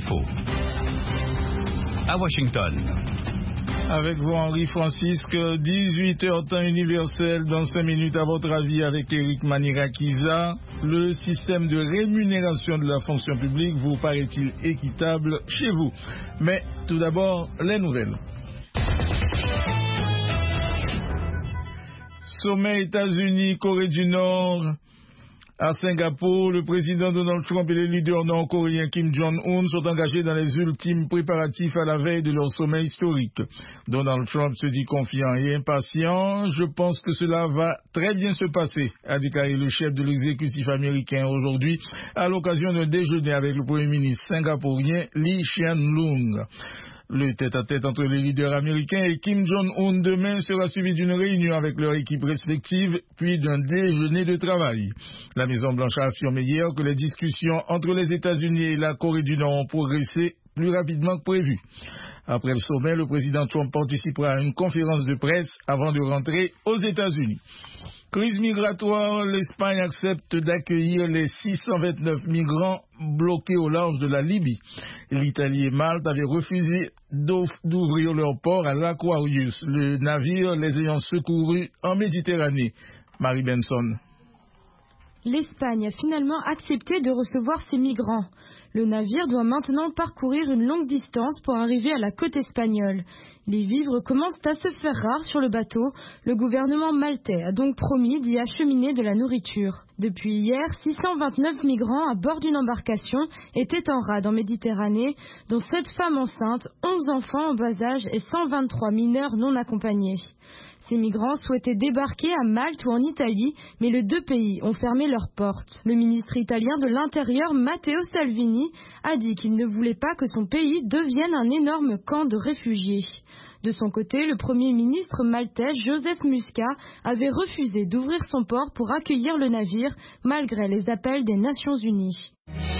l'info. À Washington. Avec vous, Henri Francisque, 18h temps universel, dans 5 minutes, à votre avis, avec Eric Manirakiza. Le système de rémunération de la fonction publique vous paraît-il équitable chez vous? Mais tout d'abord, les nouvelles. Sommet États-Unis, Corée du Nord. À Singapour, le président Donald Trump et le leader nord-coréen Kim Jong-un sont engagés dans les ultimes préparatifs à la veille de leur sommet historique. Donald Trump se dit confiant et impatient. Je pense que cela va très bien se passer, a déclaré le chef de l'exécutif américain aujourd'hui à l'occasion d'un déjeuner avec le premier ministre singapourien Lee Hsien Loong. Le tête-à-tête entre les leaders américains et Kim Jong-un demain sera suivi d'une réunion avec leur équipe respective, puis d'un déjeuner de travail. La Maison-Blanche a affirmé hier que les discussions entre les États-Unis et la Corée du Nord ont progressé plus rapidement que prévu. Après le sommet, le président Trump participera à une conférence de presse avant de rentrer aux États-Unis. Crise migratoire, l'Espagne accepte d'accueillir les 629 migrants bloqués au large de la Libye. L'Italie et Malte avaient refusé d'ouvrir leur port à l'Aquarius, le navire les ayant secourus en Méditerranée. Marie Benson. L'Espagne a finalement accepté de recevoir ces migrants. Le navire doit maintenant parcourir une longue distance pour arriver à la côte espagnole. Les vivres commencent à se faire rares sur le bateau. Le gouvernement maltais a donc promis d'y acheminer de la nourriture. Depuis hier, 629 migrants à bord d'une embarcation étaient en rade en Méditerranée, dont 7 femmes enceintes, 11 enfants en bas âge et 123 mineurs non accompagnés. Ces migrants souhaitaient débarquer à Malte ou en Italie, mais les deux pays ont fermé leurs portes. Le ministre italien de l'Intérieur, Matteo Salvini, a dit qu'il ne voulait pas que son pays devienne un énorme camp de réfugiés. De son côté, le Premier ministre maltais, Joseph Muscat, avait refusé d'ouvrir son port pour accueillir le navire, malgré les appels des Nations Unies.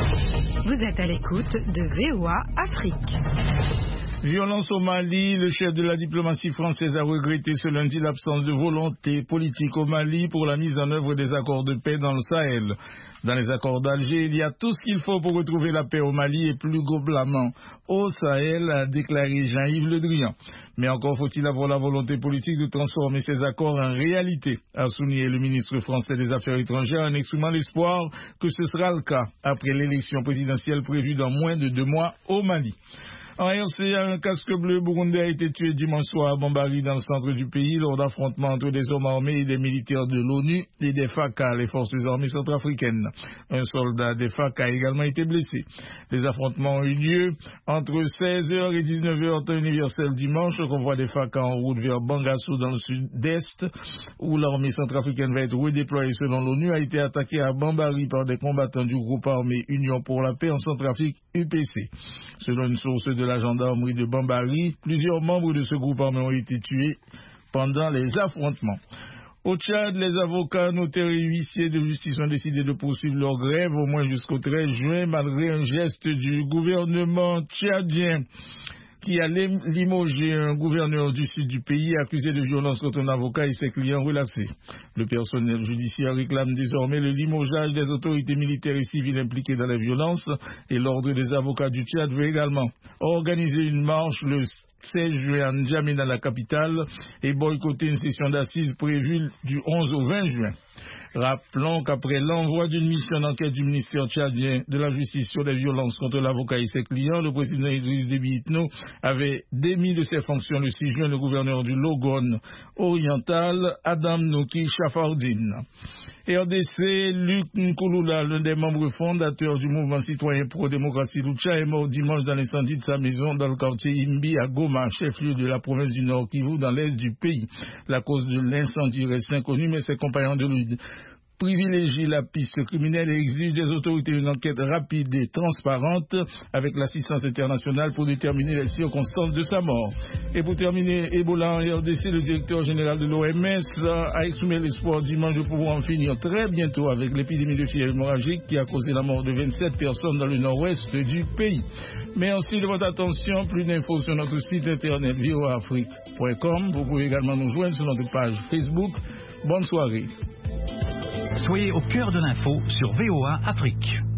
Vous êtes à l'écoute de VOA Afrique. Violence au Mali, le chef de la diplomatie française a regretté ce lundi l'absence de volonté politique au Mali pour la mise en œuvre des accords de paix dans le Sahel. Dans les accords d'Alger, il y a tout ce qu'il faut pour retrouver la paix au Mali et plus globalement au Sahel, a déclaré Jean-Yves Le Drian. Mais encore faut-il avoir la volonté politique de transformer ces accords en réalité, a souligné le ministre français des Affaires étrangères en exprimant l'espoir que ce sera le cas après l'élection présidentielle prévue dans moins de 2 mois au Mali. En RC, un casque bleu burundais a été tué dimanche soir à Bambari dans le centre du pays lors d'affrontements entre des hommes armés et des militaires de l'ONU et des FACA, les forces armées centrafricaines. Un soldat des FACA a également été blessé. Les affrontements ont eu lieu entre 16h et 19h temps universel dimanche. Le convoi des FACA en route vers Bangassou dans le sud-est, où l'armée centrafricaine va être redéployée selon l'ONU, a été attaqué à Bambari par des combattants du groupe armé Union pour la paix en Centrafrique, UPC. Selon une source de la gendarmerie de Bambari, plusieurs membres de ce groupe armé ont été tués pendant les affrontements. Au Tchad, les avocats, notaires et huissiers de justice ont décidé de poursuivre leur grève au moins jusqu'au 13 juin, malgré un geste du gouvernement tchadien qui a limogé un gouverneur du sud du pays accusé de violence contre un avocat et ses clients relaxés. Le personnel judiciaire réclame désormais le limogeage des autorités militaires et civiles impliquées dans les violences, et l'ordre des avocats du Tchad veut également organiser une marche le 16 juin à N'Djamena, la capitale, et boycotter une session d'assises prévue du 11 au 20 juin. Rappelons qu'après l'envoi d'une mission d'enquête du ministère tchadien de la justice sur les violences contre l'avocat et ses clients, le président Idriss Déby Itno avait démis de ses fonctions le 6 juin le gouverneur du Logone oriental, Adam Noki Chafardine. RDC, Luc Nkouloula, l'un des membres fondateurs du mouvement citoyen pro-démocratie Lucha, est mort dimanche dans l'incendie de sa maison dans le quartier Imbi à Goma, chef-lieu de la province du Nord Kivu, dans l'est du pays. La cause de l'incendie reste inconnue, mais ses compagnons de lutte privilégie la piste criminelle et exige des autorités une enquête rapide et transparente avec l'assistance internationale pour déterminer les circonstances de sa mort. Et pour terminer, Ebola en RDC, le directeur général de l'OMS a exprimé l'espoir dimanche de pouvoir en finir très bientôt avec l'épidémie de fièvre hémorragique qui a causé la mort de 27 personnes dans le nord-ouest du pays. Merci de votre attention. Plus d'infos sur notre site internet voaafrique.com. Vous pouvez également nous joindre sur notre page Facebook. Bonne soirée. Soyez au cœur de l'info sur VOA Afrique.